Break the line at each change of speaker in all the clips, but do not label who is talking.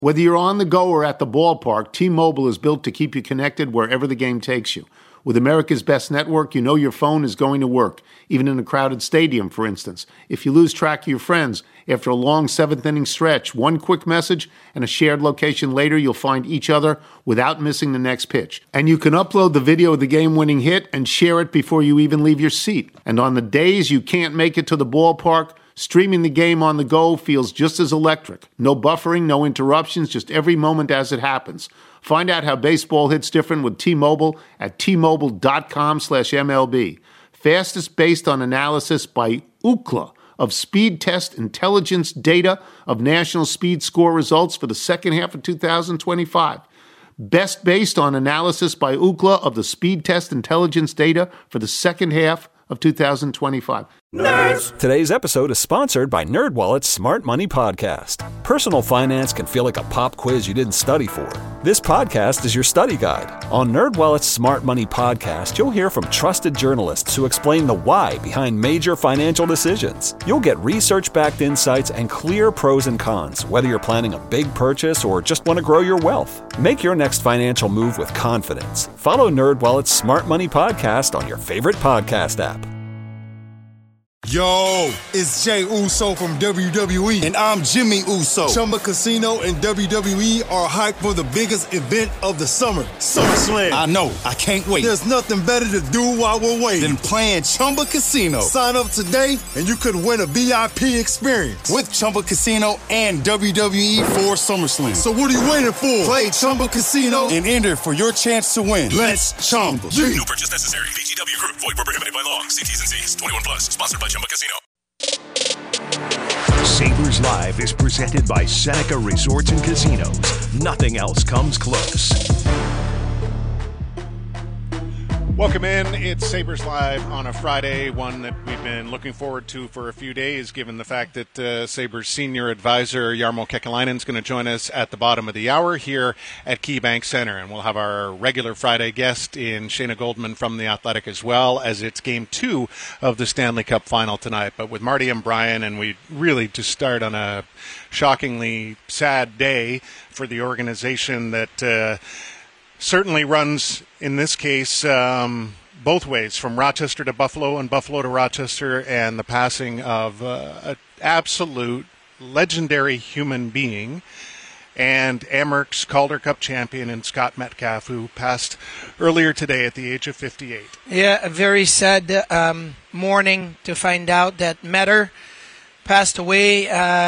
Whether you're on the go or at the ballpark, T-Mobile is built to keep you connected wherever the game takes you. With America's best network, you know your phone is going to work, even in a crowded stadium, for instance. If you lose track of your friends, after a long seventh-inning stretch, one quick message and a shared location later, you'll find each other without missing the next pitch. And you can upload the video of the game-winning hit and share it before you even leave your seat. And on the days you can't make it to the ballpark, streaming the game on the go feels just as electric. No buffering, no interruptions, just every moment as it happens. Find out how baseball hits different with T-Mobile at T-Mobile.com/MLB. Fastest based on analysis by Ookla of Speed Test Intelligence data of national speed score results for the second half of 2025. Best based on analysis by Ookla of the Speed Test Intelligence data for the second half of 2025.
Nerds! Today's episode is sponsored by NerdWallet's Smart Money Podcast. Personal finance can feel like a pop quiz you didn't study for. This podcast is your study guide. On NerdWallet's Smart Money Podcast, you'll hear from trusted journalists who explain the why behind major financial decisions. You'll get research-backed insights and clear pros and cons, whether you're planning a big purchase or just want to grow your wealth. Make your next financial move with confidence. Follow NerdWallet's Smart Money Podcast on your favorite podcast app.
Yo, it's Jay Uso from WWE.
And I'm Jimmy Uso.
Chumba Casino and WWE are hyped for the biggest event of the summer, SummerSlam.
I know. I can't wait.
There's nothing better to do while we're waiting
than playing Chumba Casino.
Sign up today and you could win a VIP experience
with Chumba Casino and WWE for SummerSlam.
So what are you waiting for?
Play Chumba Casino and enter for your chance to win. Let's Chumba.
No purchase necessary. VGW Group. Void where prohibited by law. See T's and C's. 21 plus. Sponsored by Chumba Casino.
Sabres Live is presented by Seneca Resorts and Casinos. Nothing else comes close.
Welcome in. It's Sabres Live on a Friday, one that we've been looking forward to for a few days, given the fact that Sabres senior advisor Jarmo Kekalainen is going to join us at the bottom of the hour here at KeyBank Center. And we'll have our regular Friday guest in Shayna Goldman from The Athletic, as well as it's Game 2 of the Stanley Cup Final tonight. But with Marty and Brian, and we really just start on a shockingly sad day for the organization that certainly runs, in this case, both ways, from Rochester to Buffalo and Buffalo to Rochester, and the passing of an absolute legendary human being and Amerks Calder Cup champion in Scott Metcalf, who passed earlier today at the age of 58.
Yeah, a very sad morning to find out that Metter passed away,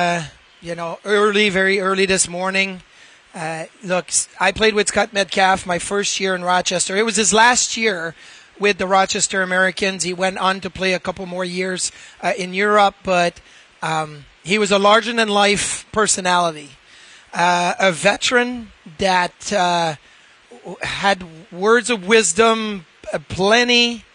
very early this morning. Look, I played with Scott Metcalf my first year in Rochester. It was his last year with the Rochester Americans. He went on to play a couple more years in Europe, but he was a larger-than-life personality, a veteran that had words of wisdom plenty,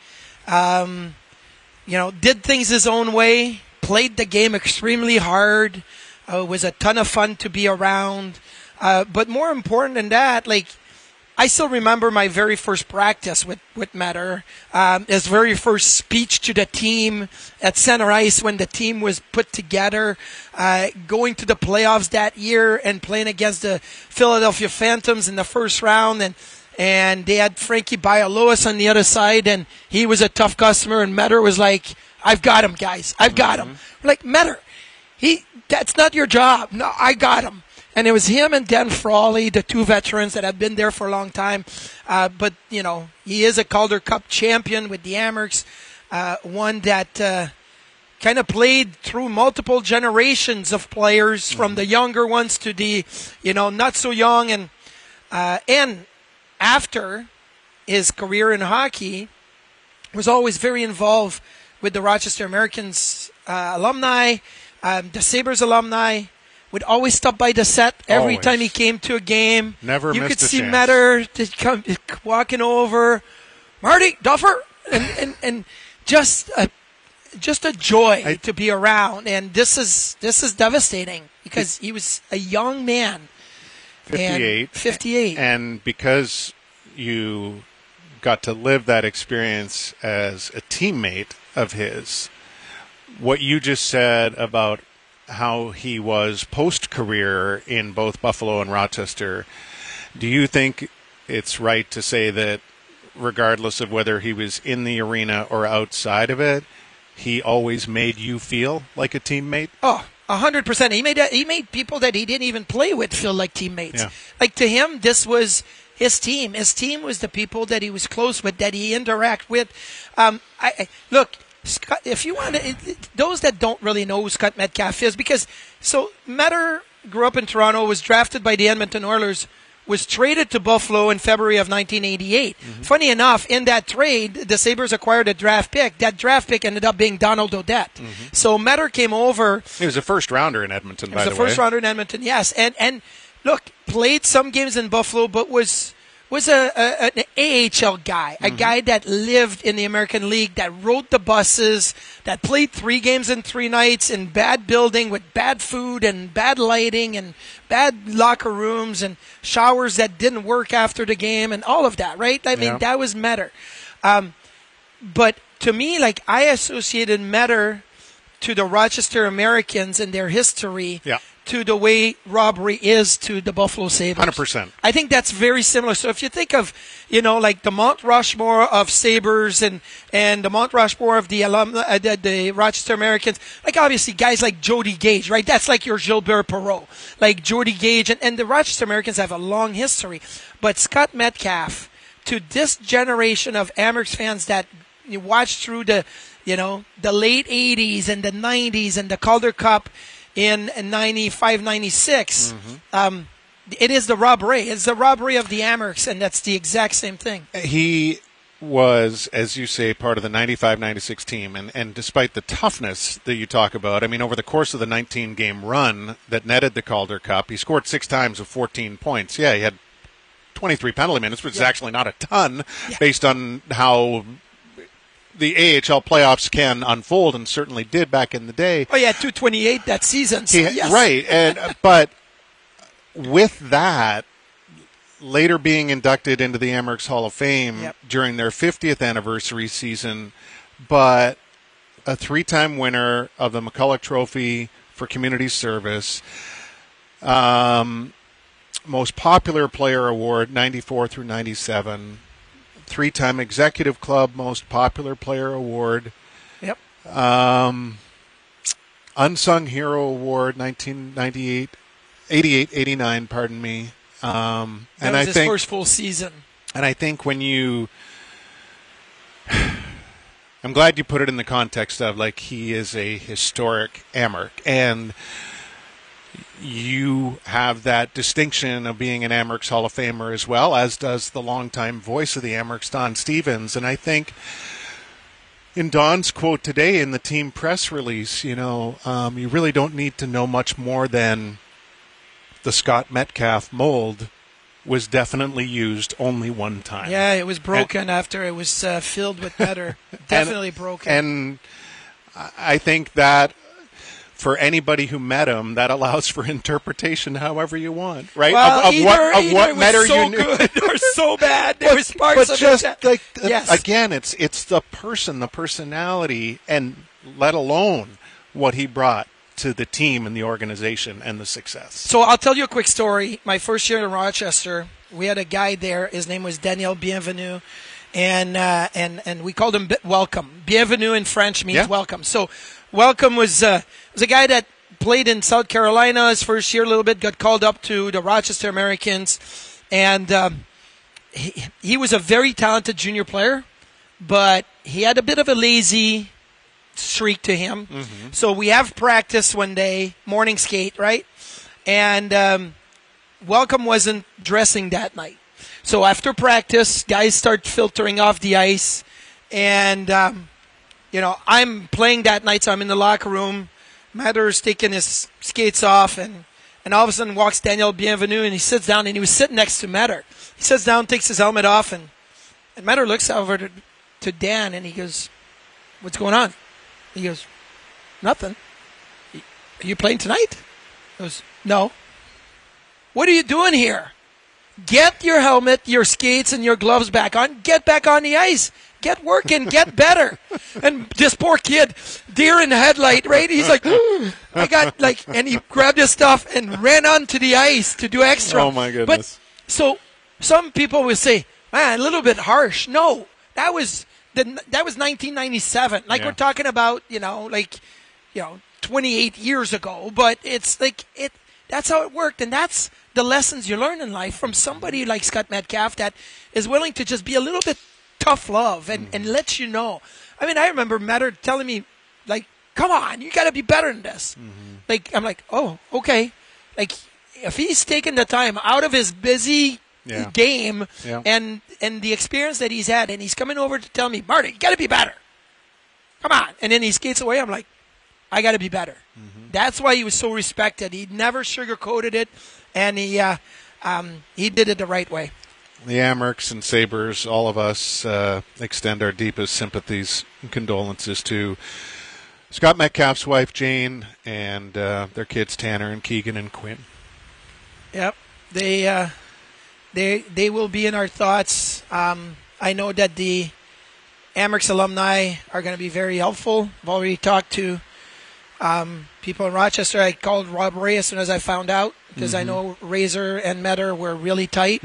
did things his own way, played the game extremely hard, was a ton of fun to be around. But more important than that, I still remember my very first practice with Metter, his very first speech to the team at center ice when the team was put together, going to the playoffs that year and playing against the Philadelphia Phantoms in the first round, and they had Frankie Bialowas on the other side, and he was a tough customer, and Metter was like, "I've got him, guys. I've got him." We're like, Metter, that's not your job. No, I got him. And it was him and Dan Frawley, the two veterans that have been there for a long time. But he is a Calder Cup champion with the Amerks, one that kind of played through multiple generations of players, from the younger ones to the, not so young. And after his career in hockey, was always very involved with the Rochester Americans alumni, the Sabres alumni. Would always stop by the set every time he came to a game.
Never
you
missed
could
a
see
chance.
Metter walking over, Marty Duffer, and just a joy to be around. And this is devastating because he was a young man, 58,
and because you got to live that experience as a teammate of his, what you just said about how he was post-career in both Buffalo and Rochester, do you think it's right to say that regardless of whether he was in the arena or outside of it, he always made you feel like a teammate?
Oh, 100%. He made people that he didn't even play with feel like teammates.
Yeah.
Like, to him, this was his team. His team was the people that he was close with, that he interact with. Look, Scott, if you want to, those that don't really know who Scott Metcalf is, because Metter grew up in Toronto, was drafted by the Edmonton Oilers, was traded to Buffalo in February of 1988. Mm-hmm. Funny enough, in that trade, the Sabres acquired a draft pick. That draft pick ended up being Donald Odette. Mm-hmm. So Metter came over.
He was a first rounder in Edmonton, by the way.
He was a first rounder in Edmonton, yes. And look, played some games in Buffalo, but was an AHL guy, a guy that lived in the American League, that rode the buses, that played 3 games in 3 nights in bad building with bad food and bad lighting and bad locker rooms and showers that didn't work after the game and all of that, right? I mean, that was Metter. But to me, like, I associated Metter to the Rochester Americans and their history to the way Rob Ray is to the Buffalo Sabres.
100%.
I think that's very similar. So if you think of, like the Mount Rushmore of Sabres and the Mount Rushmore of the the Rochester Americans, like obviously guys like Jody Gage, right? That's like your Gilbert Perreault, like Jody Gage. And the Rochester Americans have a long history. But Scott Metcalf, to this generation of Amerks fans that you watched through the late 80s and the 90s and the Calder Cup in 95, 96. Mm-hmm. It is the Rob Ray. It's the Rob Ray of the Amerks, and that's the exact same thing.
He was, as you say, part of the 95-96 team, and despite the toughness that you talk about, I mean, over the course of the 19-game run that netted the Calder Cup, he scored 6 times with 14 points. Yeah, he had 23 penalty minutes, which is actually not a ton based on how the AHL playoffs can unfold, and certainly did back in the day.
Oh, yeah, 228 that season. So yes.
Right, but with that, later being inducted into the Amerks Hall of Fame during their 50th anniversary season, but a 3-time winner of the McCulloch Trophy for community service, most popular player award, 94 through 97, 3-time Executive Club Most Popular Player Award.
Yep.
Unsung Hero Award, 1998, 88, 89, pardon me.
That was his first full season.
And I think when you... I'm glad you put it in the context of, like, he is a historic Amerk. And you have that distinction of being an Amerks Hall of Famer as well, as does the longtime voice of the Amerks, Don Stevens. And I think in Don's quote today in the team press release, you really don't need to know much more than the Scott Metcalf mold was definitely used only one time.
Yeah, it was broken after it was filled with Metter. Definitely broken.
And I think that for anybody who met him, that allows for interpretation however you want, right?
Well,
of what Metter
so
you knew.
Good or so bad. There was parts of
just
it.
Like,
yes.
Again, it's the person, the personality, and let alone what he brought to the team and the organization and the success.
So I'll tell you a quick story. My first year in Rochester, we had a guy there. His name was Daniel Bienvenu, and we called him Welcome. Bienvenue in French means welcome. So Welcome was a guy that played in South Carolina his first year a little bit, got called up to the Rochester Americans, and he was a very talented junior player, but he had a bit of a lazy streak to him. Mm-hmm. So we have practice one day, morning skate, right? And Welcome wasn't dressing that night. So after practice, guys start filtering off the ice, and I'm playing that night, so I'm in the locker room. Matter's taking his skates off, and all of a sudden walks Daniel Bienvenu, and he sits down, and he was sitting next to Matter. He sits down, takes his helmet off, and Matter looks over to Dan, and he goes, "What's going on?" He goes, "Nothing. Are you playing tonight?" He goes, "No." "What are you doing here? Get your helmet, your skates, and your gloves back on. Get back on the ice. get working, get better. And this poor kid, deer in the headlight, right? He's like, and he grabbed his stuff and ran onto the ice to do extra.
Oh, my goodness.
But, so some people will say, man, a little bit harsh. No, that was 1997. We're talking about, 28 years ago. But it's like that's how it worked, and that's the lessons you learn in life from somebody like Scott Metcalf that is willing to just be a little bit tough love and let you know. I mean, I remember Matter telling me, like, come on, you got to be better than this. Like, I'm like, oh, okay. Like, if he's taking the time out of his busy game and the experience that he's had, and he's coming over to tell me, Marty, you got to be better. Come on. And then he skates away. I'm like, I got to be better. That's why he was so respected. He never sugarcoated it, and he did it the right way.
The Amerks and Sabres, all of us extend our deepest sympathies and condolences to Scott Metcalf's wife, Jane, and their kids, Tanner and Keegan and Quinn.
Yep. They will be in our thoughts. I know that the Amerks alumni are going to be very helpful. I've already talked to people in Rochester. I called Rob Ray as soon as I found out, because I know Razor and Metter were really tight.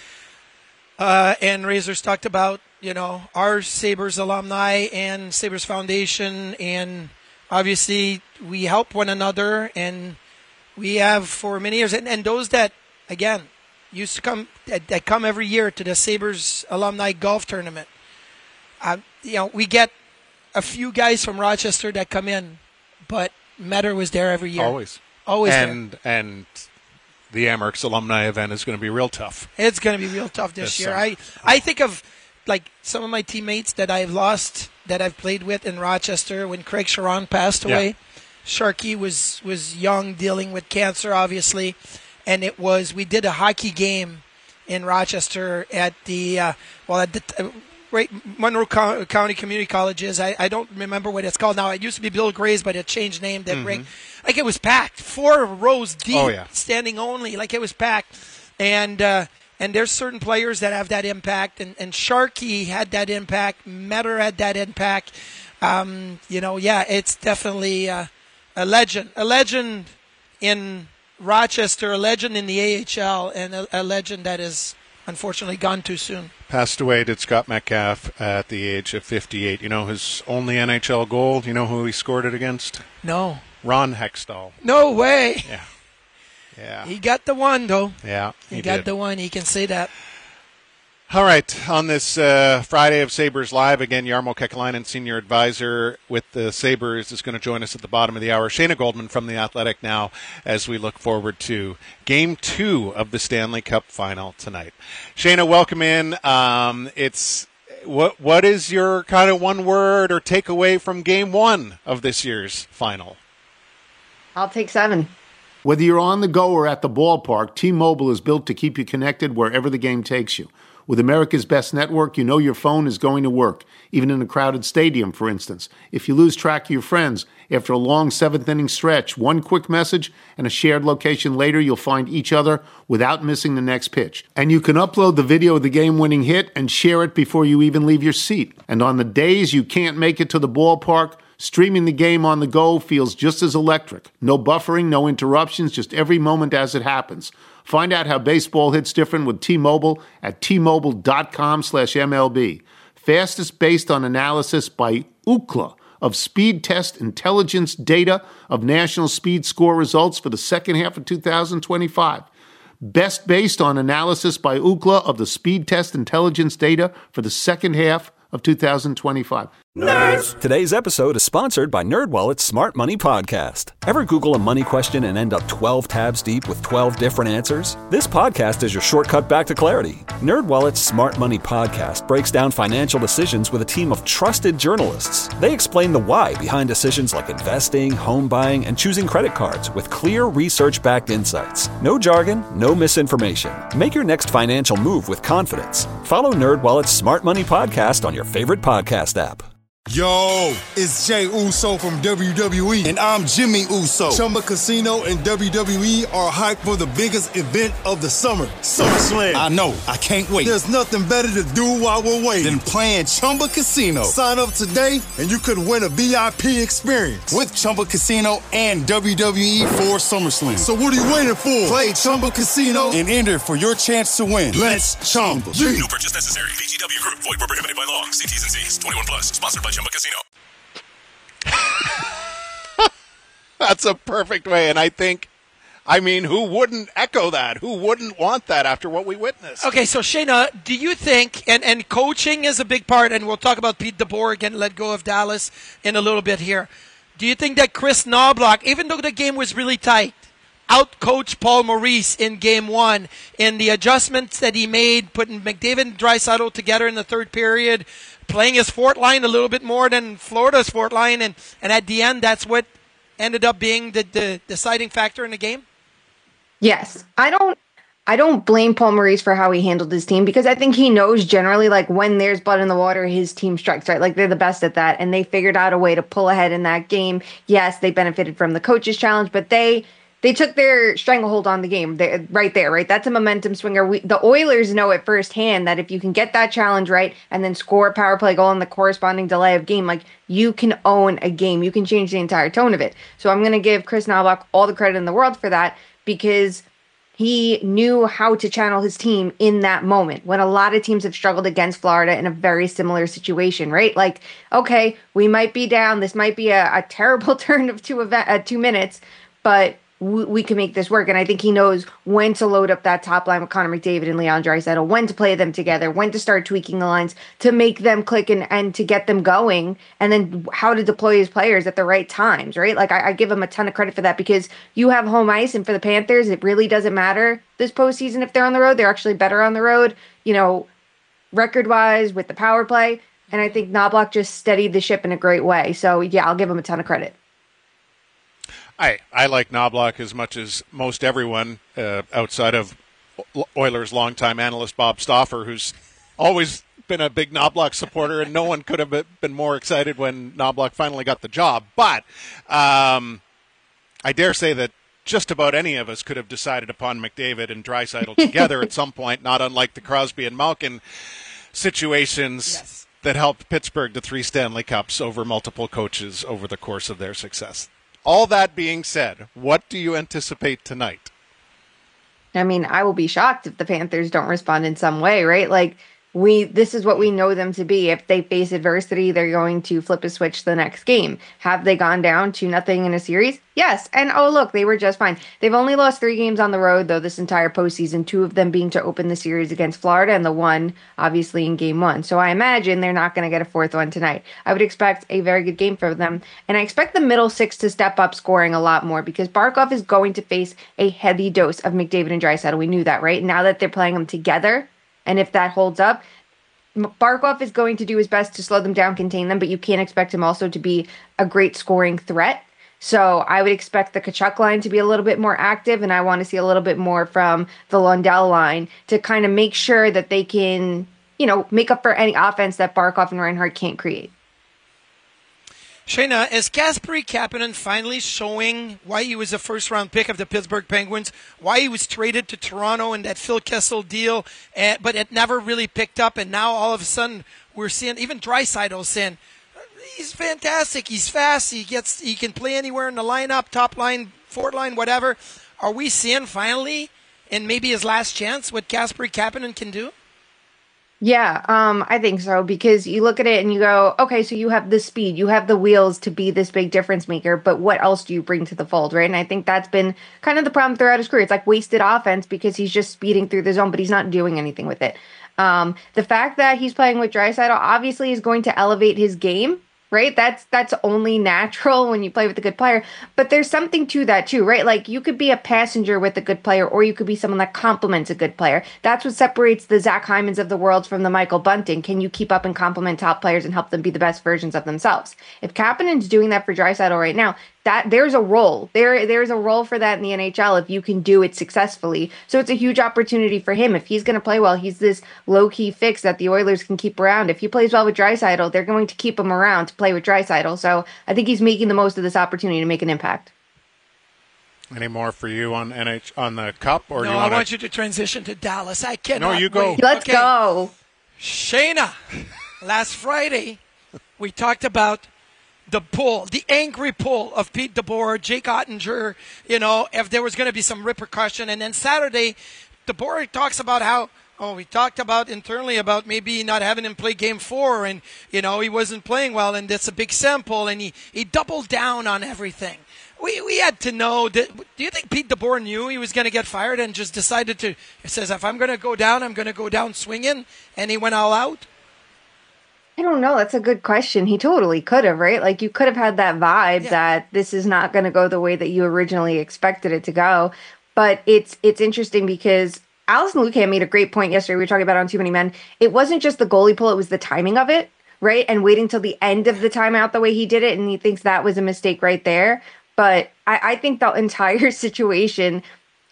And Razor's talked about, our Sabres alumni and Sabres Foundation, and obviously we help one another, and we have for many years. And those that, again, used to come, that come every year to the Sabres alumni golf tournament. We get a few guys from Rochester that come in, but Metter was there every year.
Always
there.
And the Amerks alumni event is going to be real tough.
It's going to be real tough this year. I think of, like, some of my teammates that I've lost, that I've played with in Rochester when Craig Sharon passed away. Sharky was young, dealing with cancer, obviously. And we did a hockey game in Rochester at the Monroe County Community Colleges. I don't remember what it's called now. It used to be Bill Gray's, but it changed name. That ring, like, it was packed, 4 rows deep, standing only. Like, it was packed, and there's certain players that have that impact, and Sharky had that impact. Metter had that impact. It's definitely a legend in Rochester, a legend in the AHL, and a legend that is unfortunately gone too soon.
Passed away, did Scott Metcalf, at the age of 58. You know his only NHL goal? You know who he scored it against?
No.
Ron Hextall.
No way.
Yeah.
He got the one, though.
Yeah,
he got the one. He can say that.
All right, on this Friday of Sabres Live, again, Jarmo Kekalainen, senior advisor with the Sabres, is going to join us at the bottom of the hour. Shayna Goldman from The Athletic now, as we look forward to Game 2 of the Stanley Cup Final tonight. Shayna, welcome in. What is your kind of one word or takeaway from Game 1 of this year's final?
I'll take 7.
Whether you're on the go or at the ballpark, T-Mobile is built to keep you connected wherever the game takes you. With America's best network, you know your phone is going to work, even in a crowded stadium, for instance. If you lose track of your friends, after a long seventh-inning stretch, one quick message and a shared location later, you'll find each other without missing the next pitch. And you can upload the video of the game-winning hit and share it before you even leave your seat. And on the days you can't make it to the ballpark, streaming the game on the go feels just as electric. No buffering, no interruptions, just every moment as it happens. Find out how baseball hits different with T-Mobile at T-Mobile.com/MLB. Fastest based on analysis by Ookla of Speed Test Intelligence data of national speed score results for the second half of 2025. Best based on analysis by Ookla of the Speed Test Intelligence data for the second half of 2025.
Nerds! Today's episode is sponsored by NerdWallet's Smart Money Podcast. Ever Google a money question and end up 12 tabs deep with 12 different answers? This podcast is your shortcut back to clarity. NerdWallet's Smart Money Podcast breaks down financial decisions with a team of trusted journalists. They explain the why behind decisions like investing, home buying, and choosing credit cards with clear research-backed insights. No jargon, no misinformation. Make your next financial move with confidence. Follow NerdWallet's Smart Money Podcast on your favorite podcast app.
Yo, it's Jay Uso from WWE.
And I'm Jimmy Uso.
Chumba Casino and WWE are hyped for the biggest event of the summer, SummerSlam.
I know. I can't wait.
There's nothing better to do while we're waiting
Than playing Chumba Casino.
Sign up today and you could win a VIP experience
With Chumba Casino and WWE for SummerSlam.
So what are you waiting for? Play Chumba Casino
And enter for your chance to win.
Let's Chumba.
No purchase necessary. VGW Group. Void where prohibited by law. See T's and C's. 21 plus. Sponsored by Chumba Casino.
That's a perfect way, and who wouldn't echo that? Who wouldn't want that after what we witnessed?
Okay, so Shayna, do you think, and coaching is a big part, and we'll talk about Pete DeBoer again, let go of Dallas in a little bit here. Do you think that Chris Knobloch, even though the game was really tight, out-coached Paul Maurice in Game 1 in the adjustments that he made, putting McDavid and Draisaitl together in the third period, playing his fourth line a little bit more than Florida's fourth line, and at the end, that's what ended up being the deciding factor in the game?
Yes. I don't blame Paul Maurice for how he handled his team, because I think he knows generally, like, when there's blood in the water, his team strikes, right? Like, they're the best at that, and they figured out a way to pull ahead in that game. Yes, they benefited from the coach's challenge, but they took their stranglehold on the game right there, right? That's a momentum swinger. The Oilers know it firsthand that if you can get that challenge right and then score a power play goal in the corresponding delay of game, like, you can own a game. You can change the entire tone of it. So I'm going to give Chris Knobloch all the credit in the world for that, because he knew how to channel his team in that moment when a lot of teams have struggled against Florida in a very similar situation, right? Like, okay, we might be down. This might be a terrible turn of 2 minutes, but we can make this work. And I think he knows when to load up that top line with Connor McDavid and Leon Draisaitl, when to play them together, when to start tweaking the lines to make them click and to get them going, and then how to deploy his players at the right times, right? Like, I give him a ton of credit for that, because you have home ice, and for the Panthers, it really doesn't matter this postseason if they're on the road. They're actually better on the road, record-wise with the power play. And I think Knobloch just steadied the ship in a great way. So, yeah, I'll give him a ton of credit.
I like Knobloch as much as most everyone outside of Oilers' longtime analyst Bob Stauffer, who's always been a big Knobloch supporter, and no one could have been more excited when Knobloch finally got the job. But I dare say that just about any of us could have decided upon McDavid and Draisaitl together at some point, not unlike the Crosby and Malkin situations that helped Pittsburgh to 3 Stanley Cups over multiple coaches over the course of their success. All that being said, what do you anticipate tonight?
I mean, I will be shocked if the Panthers don't respond in some way, right? Like, this is what we know them to be. If they face adversity, they're going to flip a switch the next game. Have they gone down 2-0 in a series? Yes. And look, they were just fine. They've only lost 3 games on the road, though, this entire postseason, 2 of them being to open the series against Florida, and the one, obviously, in Game 1. So I imagine they're not going to get a 4th one tonight. I would expect a very good game for them. And I expect the middle 6 to step up scoring a lot more, because Barkov is going to face a heavy dose of McDavid and Draisaitl. We knew that, right? Now that they're playing them together, and if that holds up, Barkov is going to do his best to slow them down, contain them, but you can't expect him also to be a great scoring threat. So I would expect the Tkachuk line to be a little bit more active, and I want to see a little bit more from the Lundell line to kind of make sure that they can, make up for any offense that Barkov and Reinhart can't create.
Shayna, is Kasperi Kapanen finally showing why he was a first-round pick of the Pittsburgh Penguins, why he was traded to Toronto in that Phil Kessel deal, but it never really picked up, and now all of a sudden we're seeing, even Draisaitl saying, he's fantastic, he's fast, he can play anywhere in the lineup, top line, fourth line, whatever. Are we seeing finally, and maybe his last chance, what Kasperi Kapanen can do?
Yeah, I think so, because you look at it and you go, okay, so you have the speed, you have the wheels to be this big difference maker, but what else do you bring to the fold, right? And I think that's been kind of the problem throughout his career. It's like wasted offense because he's just speeding through the zone, but he's not doing anything with it. The fact that he's playing with Draisaitl obviously is going to elevate his game, right? That's only natural when you play with a good player. But there's something to that too, right? Like, you could be a passenger with a good player, or you could be someone that complements a good player. That's what separates the Zach Hymans of the world from the Michael Bunting. Can you keep up and complement top players and help them be the best versions of themselves? If Kapanen's doing that for Draisaitl right now, that there's a role. There's a role for that in the NHL if you can do it successfully. So it's a huge opportunity for him. If he's going to play well, he's this low-key fix that the Oilers can keep around. If he plays well with Draisaitl, they're going to keep him around to play with Draisaitl. So I think he's making the most of this opportunity to make an impact.
Any more for you on on the Cup? Or
no,
do you
I want you to transition to Dallas. I cannot.
No, you go.
Wait.
Let's go.
Shayna, last Friday, we talked about the angry pull of Pete DeBoer, Jake Ottinger, if there was going to be some repercussion. And then Saturday, DeBoer talks about how, we talked about internally about maybe not having him play game 4 and, he wasn't playing well and that's a big sample and he doubled down on everything. We had to know. Do you think Pete DeBoer knew he was going to get fired and just decided he says, if I'm going to go down, I'm going to go down swinging, and he went all out?
I don't know. That's a good question. He totally could have, right? Like, you could have had that vibe that this is not going to go the way that you originally expected it to go. But it's interesting because Allison Lukan made a great point yesterday. We were talking about it on Too Many Men. It wasn't just the goalie pull. It was the timing of it, right? And waiting till the end of the timeout the way he did it. And he thinks that was a mistake right there. But I think the entire situation,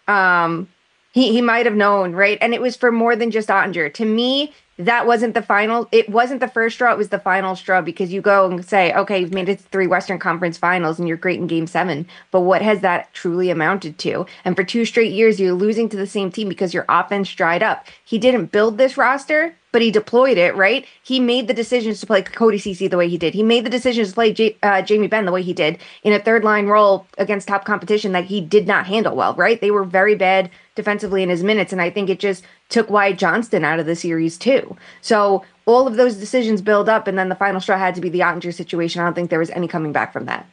he might have known, right? And it was for more than just Ottinger. To me, that wasn't the final. It wasn't the first straw. It was the final straw, because you go and say, okay, you've made it to 3 Western Conference Finals and you're great in Game 7. But what has that truly amounted to? And for 2 straight years, you're losing to the same team because your offense dried up. He didn't build this roster, but he deployed it, right? He made the decisions to play Cody Ceci the way he did. He made the decisions to play Jamie Benn the way he did in a third-line role against top competition that he did not handle well, right? They were very bad defensively in his minutes, and I think it just took Wyatt Johnston out of the series too. So all of those decisions build up, and then the final straw had to be the Ottinger situation. I don't think there was any coming back from that.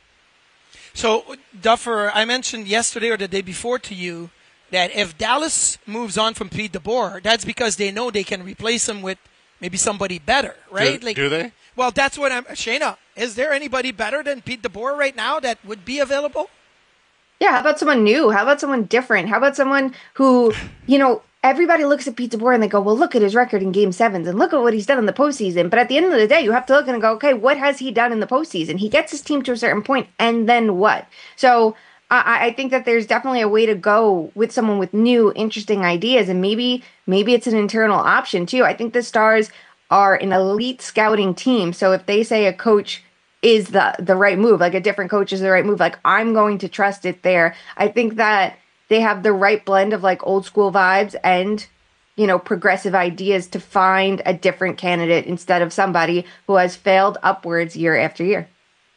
So, Duffer, I mentioned yesterday or the day before to you that if Dallas moves on from Pete DeBoer, that's because they know they can replace him with maybe somebody better, right?
Do they?
Well, that's what Shayna, is there anybody better than Pete DeBoer right now that would be available?
Yeah, how about someone new? How about someone different? How about someone who, everybody looks at Pete DeBoer and they go, well, look at his record in Game 7s and look at what he's done in the postseason. But at the end of the day, you have to look and go, okay, what has he done in the postseason? He gets his team to a certain point, and then what? So I think that there's definitely a way to go with someone with new, interesting ideas, and maybe it's an internal option too. I think the Stars are an elite scouting team. So if they say a coach is the right move, like a different coach is the right move, like I'm going to trust it there. I think that they have the right blend of like old school vibes and, progressive ideas to find a different candidate instead of somebody who has failed upwards year after year.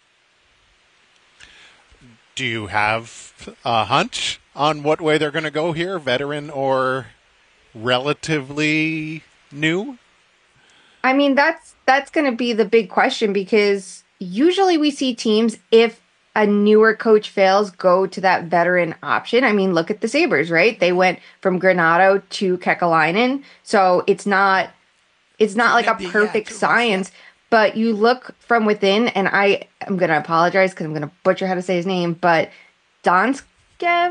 Do you have a hunch on what way they're going to go here, veteran or relatively new?
I mean, that's going to be the big question, because usually we see teams, if a newer coach fails, go to that veteran option. I mean, look at the Sabres, right? They went from Granato to Kekalainen. So it's not like a perfect science, but you look from within, and I am going to apologize because I'm going to butcher how to say his name, but I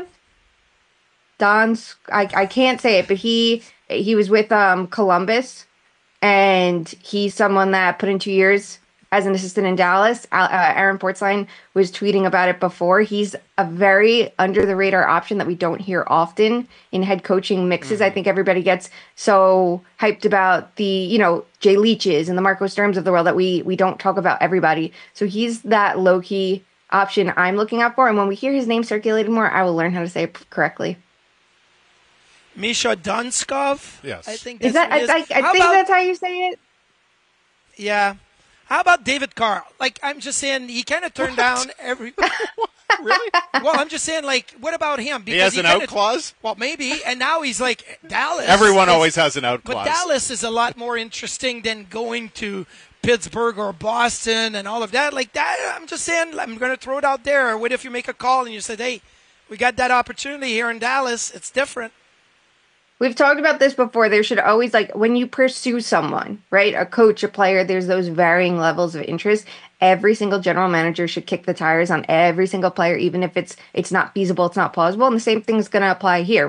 can't say it, but he was with Columbus, and he's someone that put in 2 years as an assistant in Dallas. Aaron Portzline was tweeting about it before. He's a very under-the-radar option that we don't hear often in head coaching mixes. I think everybody gets so hyped about the, Jay Leaches and the Marco Sturms of the world that we don't talk about everybody. So he's that low-key option I'm looking out for. And when we hear his name circulated more, I will learn how to say it correctly.
Misha Donskov?
Yes.
I think
that's I think that's how you say it.
Yeah. How about David Carl? Like, I'm just saying, he kind of turned down every...
Really?
Well, I'm just saying, like, what about him?
Because he has an out clause?
Well, maybe. And now he's like, Dallas.
Everyone always has an out clause.
But Dallas is a lot more interesting than going to Pittsburgh or Boston and all of that. Like that, I'm just saying, I'm going to throw it out there. What if you make a call and you said, hey, we got that opportunity here in Dallas. It's different.
We've talked about this before. There should always, like, when you pursue someone, right, a coach, a player, there's those varying levels of interest. Every single general manager should kick the tires on every single player, even if it's not feasible, it's not plausible. And the same thing's going to apply here, right?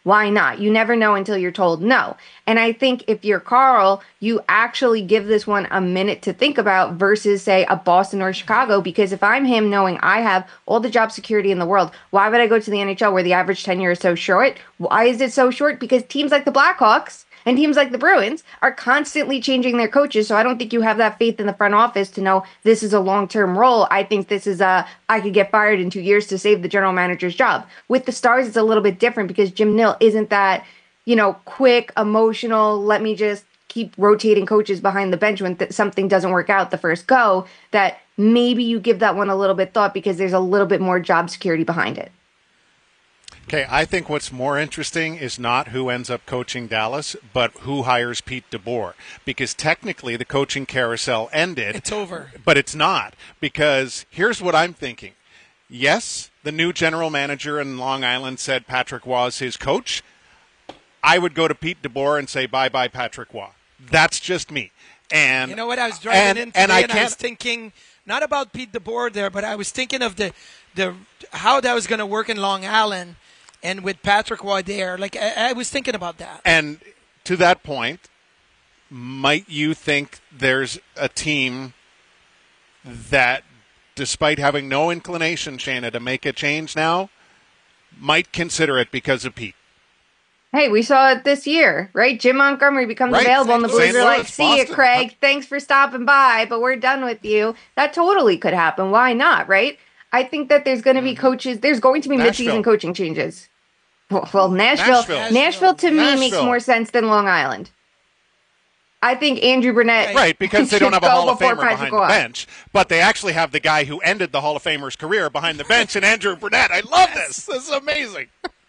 Why not? You never know until you're told no. And I think if you're Carl, you actually give this one a minute to think about versus, say, a Boston or Chicago. Because if I'm him, knowing I have all the job security in the world, why would I go to the NHL where the average tenure is so short? Why is it so short? Because teams like the Blackhawks and teams like the Bruins are constantly changing their coaches. So I don't think you have that faith in the front office to know this is a long-term role. I think this is I could get fired in 2 years to save the general manager's job. With the Stars, it's a little bit different because Jim Nill isn't that, quick, emotional, let me just keep rotating coaches behind the bench when something doesn't work out the first go, that maybe you give that one a little bit thought because there's a little bit more job security behind it.
Okay, I think what's more interesting is not who ends up coaching Dallas, but who hires Pete DeBoer. Because technically the coaching carousel ended.
It's over.
But it's not. Because here's what I'm thinking. Yes, the new general manager in Long Island said Patrick Waugh is his coach. I would go to Pete DeBoer and say, bye-bye, Patrick Waugh. That's just me. And
you know what? I was driving in today
and
I was thinking, not about Pete DeBoer there, but I was thinking of the how that was going to work in Long Island. And with Patrick Waugh there, I was thinking about that. And
to that point, might you think there's a team that, despite having no inclination, Shayna, to make a change now, might consider it because of Pete?
Hey, we saw it this year, right? Jim Montgomery becomes available, and the Blues are like, see you, Craig. Thanks for stopping by, but we're done with you. That totally could happen. Why not, right? I think that there's going to be coaches. There's going to be mid-season coaching changes. Well, Nashville to me makes more sense than Long Island. I think Andrew Brunette.
Right, because they don't have a Hall of Famer behind the bench, but they actually have the guy who ended the Hall of Famer's career behind the bench, and Andrew Brunette. I love this. This is amazing.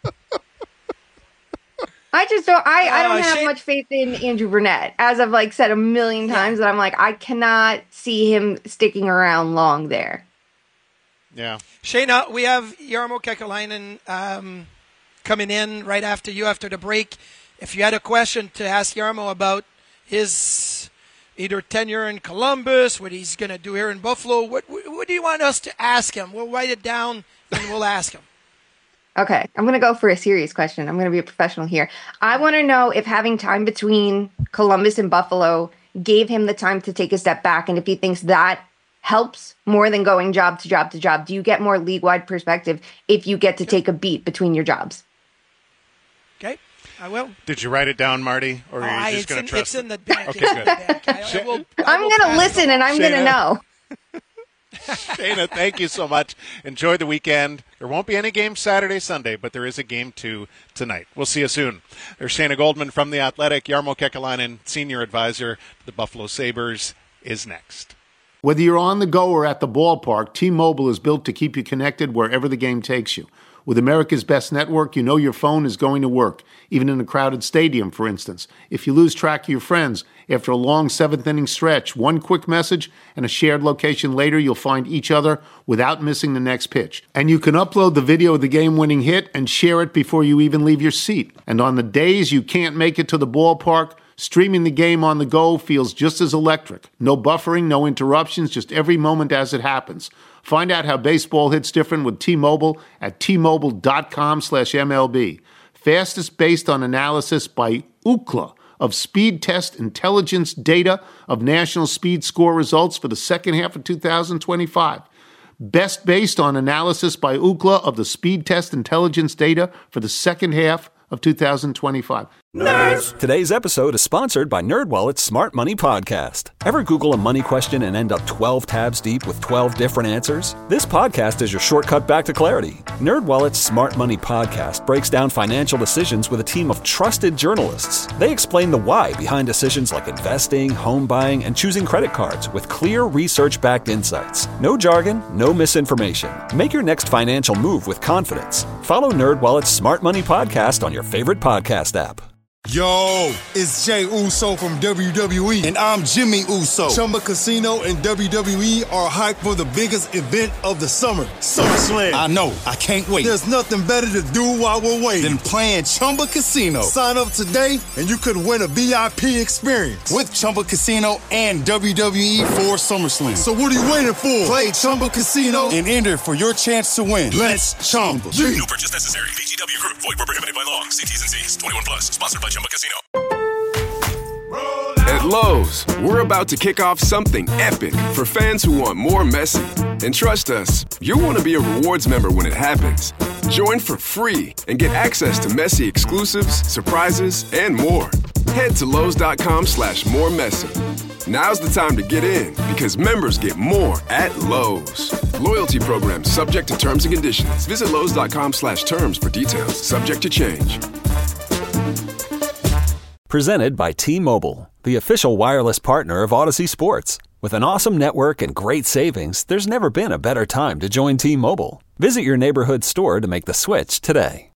I just don't. I don't have much faith in Andrew Brunette, as I've said a million times. That I'm I cannot see him sticking around long there.
Yeah,
Shayna, we have Jarmo Kekalainen coming in right after you after the break. If you had a question to ask Jarmo about his either tenure in Columbus, what he's going to do here in Buffalo, what do you want us to ask him? We'll write it down and we'll ask him.
Okay, I'm going to go for a serious question. I'm going to be a professional here. I want to know if having time between Columbus and Buffalo gave him the time to take a step back, and if he thinks that helps more than going job to job to job. Do you get more league-wide perspective if you get to take a beat between your jobs?
Okay, I will.
Did you write it down, Marty, or are you just going to trust
it? It's in the deck.
Okay,
good.
I'm going to listen, and I'm going to know.
Shayna, thank you so much. Enjoy the weekend. There won't be any game Saturday, Sunday, but there is a game tonight. We'll see you soon. There's Shayna Goldman from The Athletic. Jarmo Kekalainen, senior advisor to the Buffalo Sabres, is next.
Whether you're on the go or at the ballpark, T-Mobile is built to keep you connected wherever the game takes you. With America's best network, you know your phone is going to work, even in a crowded stadium, for instance. If you lose track of your friends after a long seventh-inning stretch, one quick message and a shared location later, you'll find each other without missing the next pitch. And you can upload the video of the game-winning hit and share it before you even leave your seat. And on the days you can't make it to the ballpark, streaming the game on the go feels just as electric. No buffering, no interruptions, just every moment as it happens. Find out how baseball hits different with T-Mobile at T-Mobile.com/MLB. Fastest based on analysis by Ookla of Speed Test Intelligence data of national speed score results for the second half of 2025. Best based on analysis by Ookla of the Speed Test Intelligence data for the second half of 2025.
Nerds! Today's episode is sponsored by NerdWallet's Smart Money Podcast. Ever Google a money question and end up 12 tabs deep with 12 different answers? This podcast is your shortcut back to clarity. NerdWallet's Smart Money Podcast breaks down financial decisions with a team of trusted journalists. They explain the why behind decisions like investing, home buying, and choosing credit cards with clear research-backed insights. No jargon, no misinformation. Make your next financial move with confidence. Follow NerdWallet's Smart Money Podcast on your favorite podcast app.
Yo, it's Jay Uso from WWE.
And I'm Jimmy Uso.
Chumba Casino and WWE are hyped for the biggest event of the summer, SummerSlam.
I know. I can't wait.
There's nothing better to do while we're waiting
than playing Chumba Casino.
Sign up today and you could win a VIP experience
with Chumba Casino and WWE for SummerSlam.
So what are you waiting for?
Play Chumba Casino and enter for your chance to win. Let's Chumba.
No purchase necessary. VGW Group. Void where prohibited by law. See T's and C's. 21 plus. Sponsored by Chumba Casino.
At Lowe's, we're about to kick off something epic for fans who want more Messi. And trust us, you'll want to be a rewards member when it happens. Join for free and get access to Messi exclusives, surprises, and more. Head to Lowe's.com/moremessy. Now's the time to get in because members get more at Lowe's. Loyalty program subject to terms and conditions. Visit Lowe's.com/terms for details. Subject to change.
Presented by T-Mobile, the official wireless partner of Odyssey Sports. With an awesome network and great savings, there's never been a better time to join T-Mobile. Visit your neighborhood store to make the switch today.